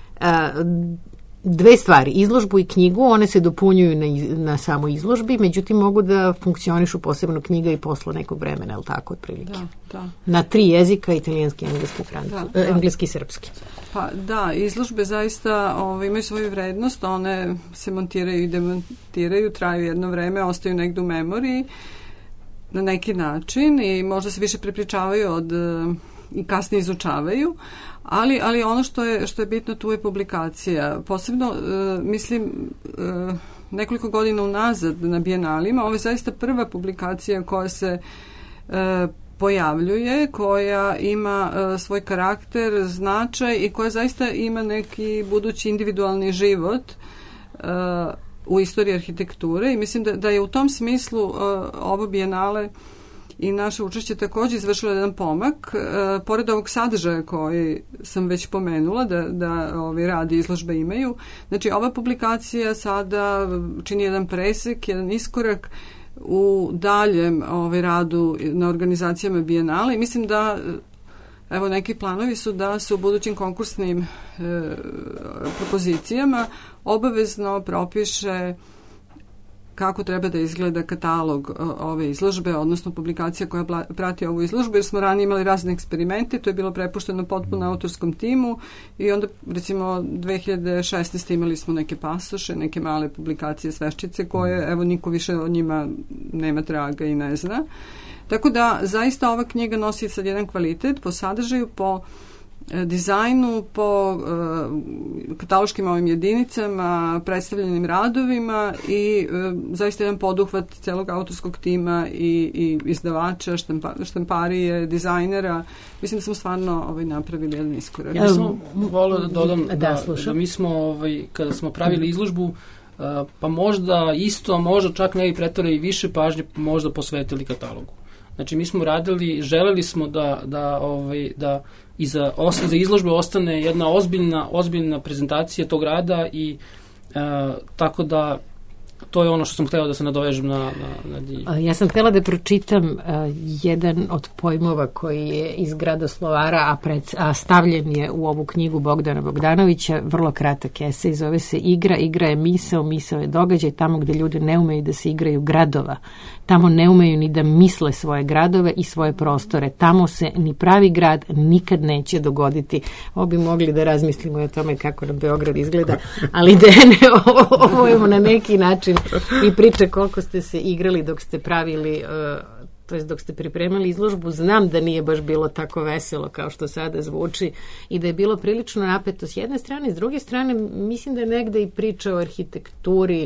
dve stvari, izložbu i knjigu, one se dopunjuju na samo izložbi, međutim mogu da funkcionišu posebno knjiga i posle nekog vremena, je li tako otprilike? Da. Na 3 jezika, italijanski, engleski i srpski. Pa da, izložbe zaista imaju svoju vrednost, one se montiraju i demontiraju, traju jedno vreme, ostaju negdje u memoriji na neki način i možda se više prepričavaju i kasnije izučavaju, ali ono što je bitno tu je publikacija. Posebno, mislim, nekoliko godina unazad na bijenalima, ovo je zaista prva publikacija koja se pojavljuje, koja ima svoj karakter, značaj i koja zaista ima neki budući individualni život u istoriji arhitekture i mislim da je u tom smislu ovo bijenale i naše učešće takođe izvršilo jedan pomak. Pored ovog sadržaja koji sam već pomenula da ovi radi izložbe imaju, znači ova publikacija sada čini jedan presek, jedan iskorak u daljem radu na organizacijama bijenale i mislim da evo neki planovi su da se u budućim konkursnim propozicijama obavezno propiše kako treba da izgleda katalog ove izložbe, odnosno publikacija koja prati ovu izložbu, jer smo ranije imali razne eksperimente, to je bilo prepušteno potpuno autorskom timu i onda recimo 2016. imali smo neke pasoše, neke male publikacije sveščice koje evo niko više od njima nema traga i ne zna. Tako da zaista ova knjiga nosi sad jedan kvalitet po sadržaju, po dizajnu, po kataloškim ovim jedinicama, predstavljenim radovima i zaista jedan poduhvat celog autorskog tima i izdavača, štamparije, dizajnera. Mislim da smo stvarno napravili jedan iskorak. Ja sam volio da dodam da mi smo kada smo pravili izložbu pa možda isto, možda čak ne i pretvorili više pažnje možda posvetili katalogu. Znači mi smo radili, želeli smo da iza izložbe ostane jedna ozbiljna prezentacija tog rada i tako da to je ono što sam htela da se nadovežem na Ja sam htela da pročitam jedan od pojmova koji je iz Gradoslovara, a stavljen je u ovu knjigu Bogdana Bogdanovića, vrlo kratak esej, zove se Igra. Igra je misao je događaj, tamo gde ljudi ne umeju da se igraju gradova. Tamo ne umeju ni da misle svoje gradove i svoje prostore. Tamo se ni pravi grad nikad neće dogoditi. Ovo bi mogli da razmislimo o tome kako nam Beograd izgleda, ali ovo je na neki način i priče koliko ste se igrali dok ste pravili, to jest dok ste pripremali izložbu. Znam da nije baš bilo tako veselo kao što sada zvuči i da je bilo prilično napeto s jedne strane, s druge strane mislim da je negde i priča o arhitekturi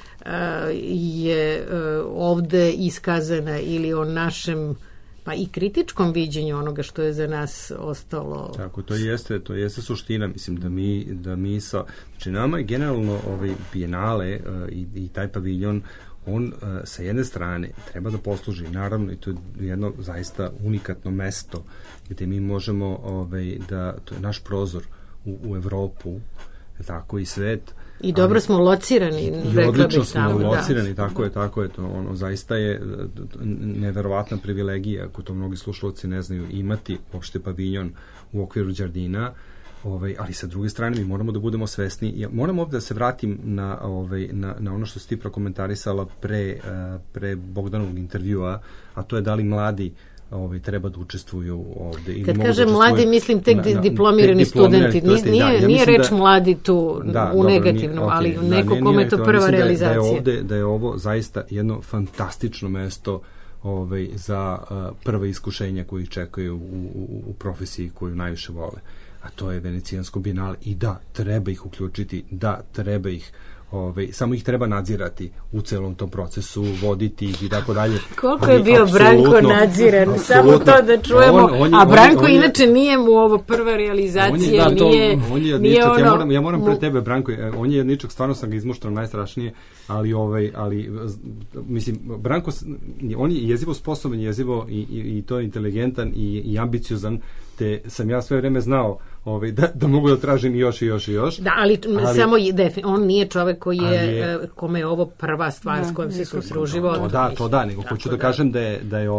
je ovde iskazana ili o našem pa i kritičkom viđenju onoga što je za nas ostalo. Tako, to jeste suština, mislim da mi znači nama je generalno bijenale i taj paviljon, on sa jedne strane treba da posluži, naravno, i to je jedno zaista unikatno mesto gde mi možemo da, to je naš prozor u Evropu, tako i svet. I dobro smo locirani, i odlično smo locirani, tako je to. Ono zaista je neverovatna privilegija, ako to mnogi slušalci ne znaju, imati uopšte paviljon u okviru Đardina, ali sa druge strane mi moramo da budemo svesni. Ja moram ovde da se vratim na ono što si ti prokomentarisala pre Bogdanovog intervjua, a to je da li mladi treba da učestvuju ovde. Kad kažem mladi, mislim tek diplomirani studenti. Nije reč mladi tu u negativnom, ali neko kome je to prva realizacija. Da je ovo zaista jedno fantastično mesto za prva iskušenja koji ih čekaju u profesiji koju najviše vole. A to je Venecijansko bijenale. I da, treba ih uključiti, da, treba ih samo ih treba nadzirati u celom tom procesu, voditi ih i tako dalje. Koliko je bio Branko nadziran, samo to da čujemo, a Branko inače nije mu ovo prva realizacija, nije ono... Ja moram pre tebe, Branko, on je jedničak, stvarno sam ga izmuštao najstrašnije, ali mislim, Branko, on je jezivo sposoban, jezivo i to je inteligentan i ambiciozan, te sam ja sve vreme znao da mogu da tražim još. Da, ali samo on nije čovek koji je kome je ovo prva stvar s kojom se susre u životu. To da, nego hoću da kažem da je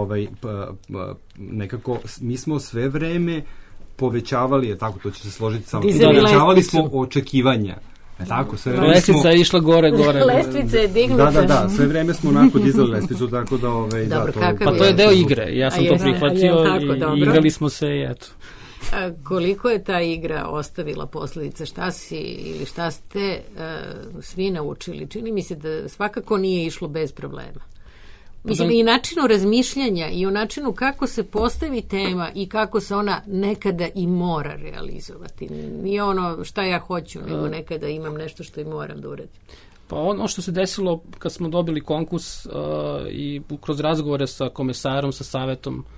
nekako, mi smo sve vreme povećavali, tako to će se složiti samo, povećavali smo očekivanja. Tako, sve vreme lestvica je išla gore. Lestvica je dignuta. Da, sve vreme smo onako dizali lestvicu, tako da... Dobro, pa to je deo igre, ja sam to prihvatio i igrali smo se i eto. Koliko je ta igra ostavila posledice, šta si ili šta ste svi naučili? Čini mi se da svakako nije išlo bez problema. Mislim, i načinu razmišljanja i o načinu kako se postavi tema i kako se ona nekada i mora realizovati. Nije ono šta ja hoću, nego nekada imam nešto što i moram da uradim. Pa ono što se desilo kad smo dobili konkurs i kroz razgovore sa komesarom, sa savetom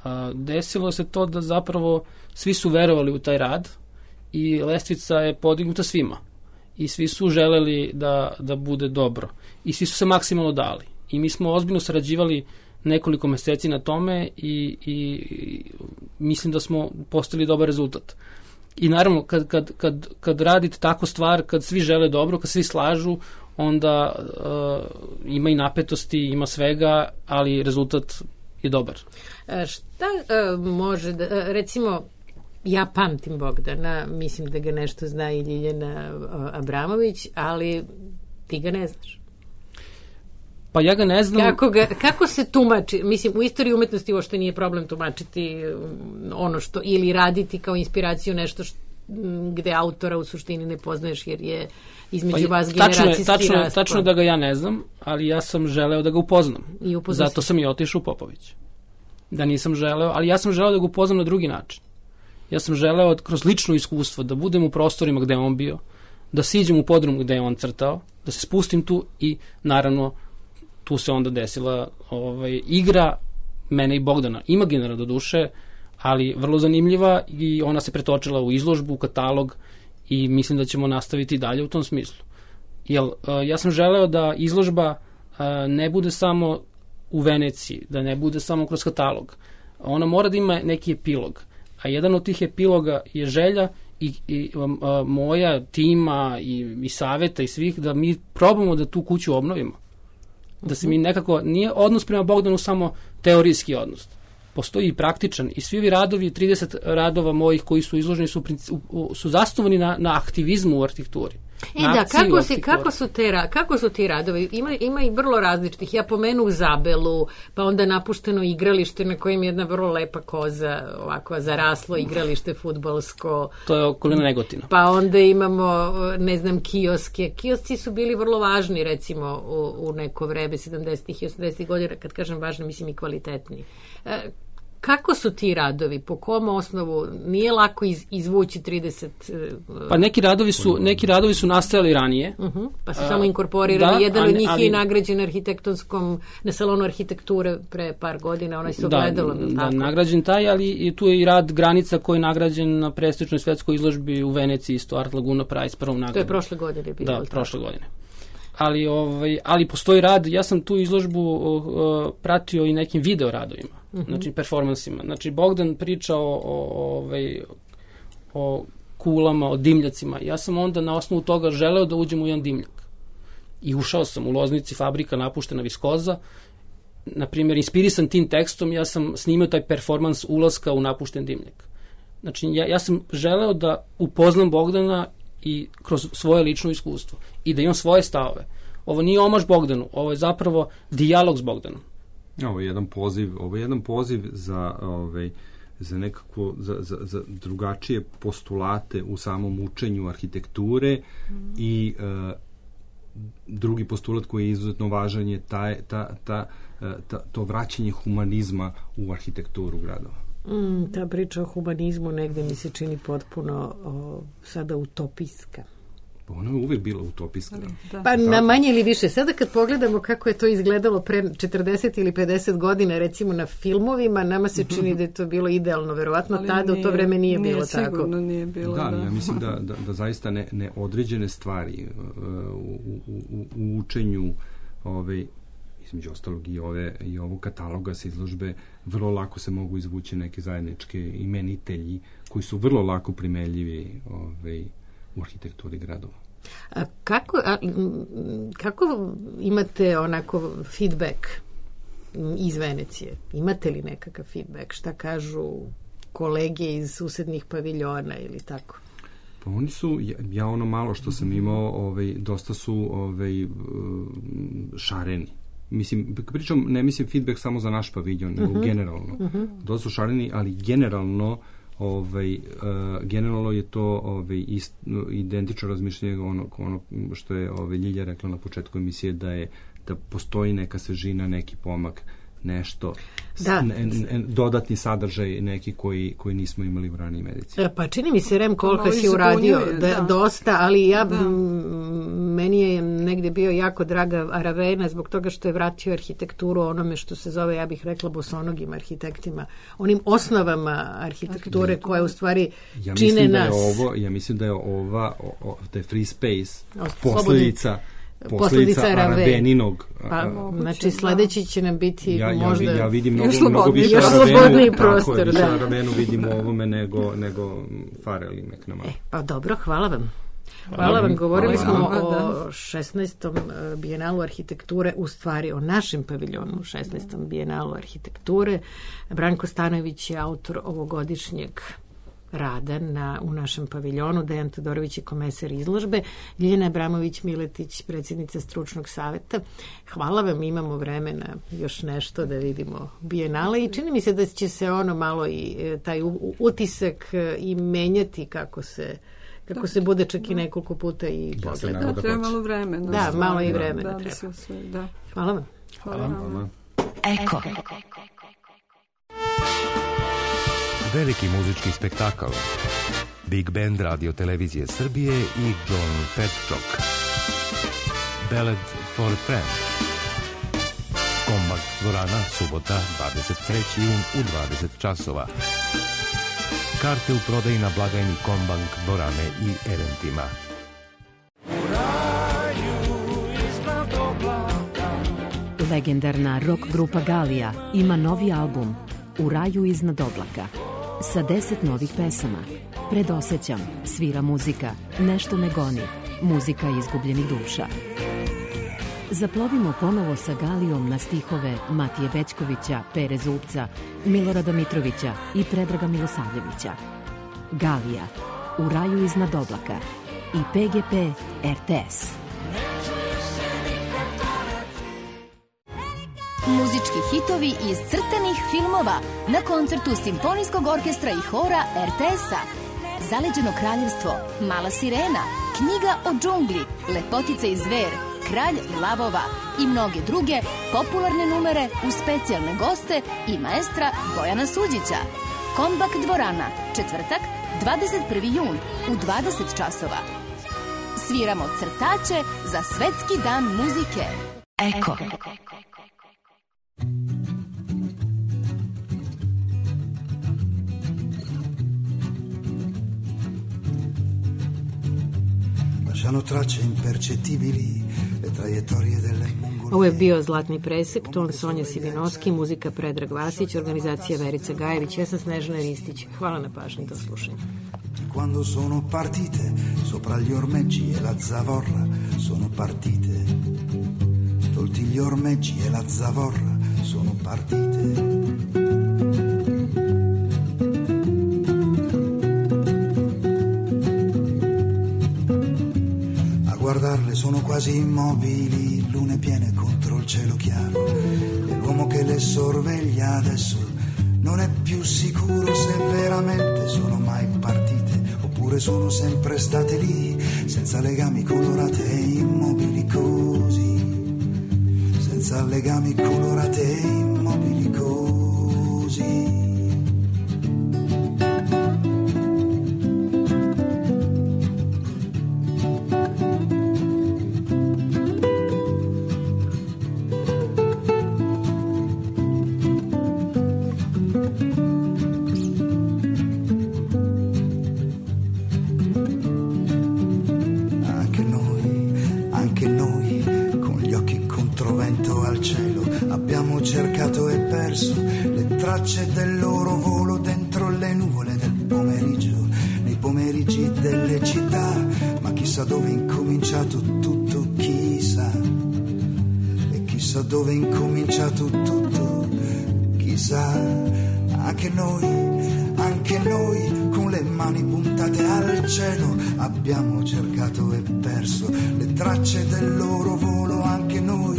Desilo se to da zapravo svi su verovali u taj rad i lestvica je podignuta svima. I svi su želeli da bude dobro. I svi su se maksimalno dali. I mi smo ozbiljno sarađivali nekoliko meseci na tome i mislim da smo postigli dobar rezultat. I naravno, kad radite tako stvar, kad svi žele dobro, kad svi slažu, onda ima i napetosti, ima svega, ali rezultat je dobar. Šta može da, recimo, ja pamtim Bogdana, mislim da ga nešto zna i Ljiljana Abramović, ali ti ga ne znaš. Pa ja ga ne znam. Kako se tumači? Mislim, u istoriji umetnosti uopšte nije problem tumačiti ono što, ili raditi kao inspiraciju nešto gde autora u suštini ne poznaješ jer je između vas generacijski raspon. Tačno da ga ja ne znam, ali ja sam želeo da ga upoznam. Zato sam i otišao u Popović. Da nisam želeo, ali ja sam želeo da ga upoznam na drugi način. Ja sam želeo kroz lično iskustvo da budem u prostorima gde je on bio, da siđem u podrum gde je on crtao, da se spustim tu i naravno tu se onda desila igra mene i Bogdana. Imaginarna do duše, ali vrlo zanimljiva i ona se pretočila u izložbu, u katalog i mislim da ćemo nastaviti dalje u tom smislu. Ja sam želeo da izložba ne bude samo u Veneciji, da ne bude samo kroz katalog. Ona mora da ima neki epilog. A jedan od tih epiloga je želja i moja tima i saveta i svih da mi probamo da tu kuću obnovimo. Da se mi nekako, nije odnos prema Bogdanu samo teorijski odnos. Postoji i praktičan i svi ovi radovi, 30 radova mojih koji su izloženi su zasnovani na aktivizmu u arhitekturi. Kako su ti radovi? Ima i vrlo različitih. Ja pomenu Zabelu, pa onda napušteno igralište na kojem je jedna vrlo lepa koza, ovako zaraslo igralište fudbalsko. To je okolina Negotina. Pa onda imamo, ne znam, kioske. Kiosci su bili vrlo važni, recimo, u neko vreme 70. i 80. godina. Kad kažem važni, mislim i kvalitetni. Kako su ti radovi? Po kom osnovu? Nije lako izvući 30... Pa neki radovi su nastajali ranije. Pa su samo inkorporirani. Jedan od njih je nagrađen na salonu arhitekture pre par godina. Onaj se ogledalo. Da, nagrađen taj, ali tu je i rad Granica koji je nagrađen na prestižnoj svetskoj izložbi u Veneciji, isto Art Laguna Prize, prvom nagradom. To je prošle godine bilo. Da, prošle godine. Ali postoji rad, ja sam tu izložbu pratio i nekim video radovima, znači performansima. Znači Bogdan priča o kulama, o dimljacima. Ja sam onda na osnovu toga želeo da uđem u jedan dimljak. I ušao sam u Loznici, fabrika napuštena viskoza. Na primjer, inspirisan tim tekstom, ja sam snimio taj performans ulaska u napušten dimljak. Znači, ja sam želeo da upoznam Bogdana i kroz svoje lično iskustvo i da imam svoje stavove. Ovo nije omaž Bogdanu, ovo je zapravo dijalog s Bogdanom. Ovo je jedan poziv za nekako za drugačije postulate u samom učenju arhitekture i drugi postulat koji je izuzetno važan je to vraćanje humanizma u arhitekturu gradova. Ta priča o humanizmu negde mi se čini potpuno sada utopijska. Ona je uvijek bila utopijska. Pa na manje ili više. Sada kad pogledamo kako je to izgledalo pre 40 ili 50 godina, recimo na filmovima, nama se čini da je to bilo idealno. Verovatno tada u to vreme nije bilo tako. Sigurno nije bilo. Da, ja mislim da zaista ne određene stvari u učenju između ostalog i ovog kataloga sa izložbe vrlo lako se mogu izvući neke zajedničke imenitelji koji su vrlo lako primenljivi u arhitekturi gradova. A kako imate onako feedback iz Venecije? Imate li nekakav feedback? Šta kažu kolege iz susednih paviljona ili tako? Pa oni su, ja ono malo što sam imao, dosta su šareni. Mislim, pričam, ne mislim feedback samo za naš paviljon, nego generalno. Dosta su šareni, ali generalno generalno je to identično razmišljanje ono što je Ljilja rekla na početku emisije, da postoji neka svežina, neki pomak, nešto, dodatni sadržaj neki koji nismo imali u ranijim ediciji. Pa čini mi se Rem Koolhaas je uradio dosta, ali meni je negde bio jako draga Aravena zbog toga što je vratio arhitekturu onome što se zove, ja bih rekla, bosonogim arhitektima, onim osnovama arhitekture koje u stvari čine nas. Ja mislim da je ova, da je Free Space posledica Araveninog. Znači sledeći će nam biti možda ja vidim mnogo više slobodniji prostor. Više Aravenu vidimo ovome nego Farel i McNamara. Pa dobro, hvala vam. Hvala vam. Govorili smo o 16. bijenalu arhitekture, u stvari o našem paviljonu u 16. bijenalu arhitekture. Branko Stanojević je autor ovogodišnjeg rada u našem paviljonu, Dejan Todorović je komesar izložbe, Ljiljana Abramović-Miletić, predsjednica stručnog saveta. Hvala vam, imamo vremena još nešto da vidimo bijenale i čini mi se da će se ono malo i taj utisak i menjati kako se bude čak i nekoliko puta i pogleda. Treba malo vremena. Da, malo i vremena treba. Hvala vam. Hvala vam. Eko. Veliki muzički spektakl. Big Band Radio Televizije Srbije i John Petchok. Ballad for a Friend. Kombak dvorana, subota, 23. jun u 20 časova. Karte u prodaji na blagajni Kombank dvorane i eventima. Legendarna rock grupa Galija ima novi album U raju iznad oblaka sa 10 novih pesama. Predosećam, svira muzika, nešto me goni, muzika izgubljenih duša. Zaplovimo ponovo sa Galijom na stihove Matije Bećkovića, Pere Zupca, Milorada Mitrovića i Predraga Milosavljevića. Galija, U raju iznad oblaka i PGP RTS. Muzički hitovi iz crtanih filmova na koncertu Simfonijskog orkestra i hora RTS-a. Zaleđeno kraljevstvo, Mala sirena, Knjiga o džungli, Lepotica i zver, Kralj lavova i mnoge druge popularne numere uz specijalne goste i maestra Bojana Suđića. Kombak dvorana, četvrtak, 21. jun u 20 časova. Sviramo crtače za Svetski dan muzike. Eko. Ovo je bio Zlatni presek, ton Sonja Sivinovski, muzika Predrag Vasić, organizacija Verica Gajević, ja sam Snežana Ristić. Hvala na pažnji, do slušanja. Quando sono partite sopra gli ormeggi e la zavorra sono partite, tolti gli ormeggi e la zavorra sono partite. Guardarle sono quasi immobili, lune piene contro il cielo chiaro, e l'uomo che le sorveglia adesso non è più sicuro se veramente sono mai partite oppure sono sempre state lì, senza legami colorate e immobili così, senza legami colorate e immobili così. Del loro volo dentro le nuvole del pomeriggio, nei pomeriggi delle città, ma chissà dove è incominciato tutto, chissà, e chissà dove è incominciato tutto, chissà, anche noi con le mani puntate al cielo abbiamo cercato e perso le tracce del loro volo, anche noi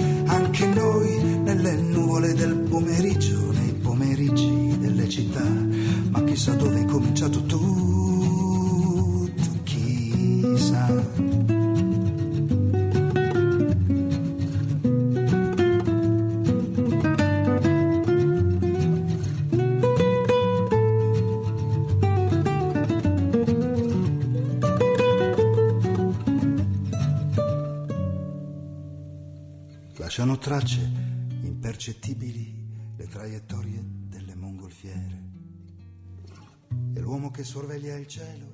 nelle nuvole del pomeriggio, nei pomeriggi delle città, ma chissà dove è cominciato tutto, chissà. lasciano tracce impercettibili le traiettorie delle mongolfiere. E l'uomo che sorveglia il cielo